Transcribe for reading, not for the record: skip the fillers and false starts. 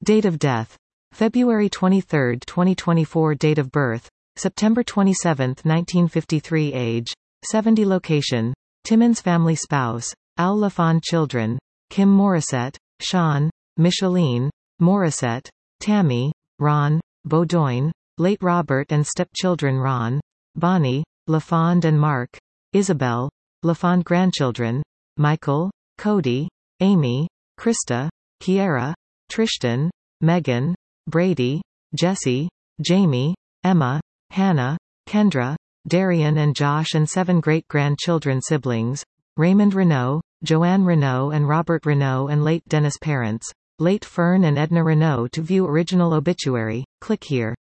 Date of death: February 23, 2024. Date of birth: September 27, 1953. Age: 70. Location: Timmins. Family. Spouse: Al Lafon. Children: Kim Morissette, Sean, Micheline Morissette, Tammy, Ron, Beaudoin, late Robert and stepchildren Ron, Bonnie, Lafond and Mark, Isabel, Lafond. Grandchildren: Michael, Cody, Amy, Krista, Kiera, Tristan, Megan, Brady, Jesse, Jamie, Emma, Hannah, Kendra, Darian and Josh, and 7 great-grandchildren. Siblings: Raymond Renault, Joanne Renault and Robert Renault, and late Dennis. Parents: late Fern and Edna Renault. To view original obituary, click here.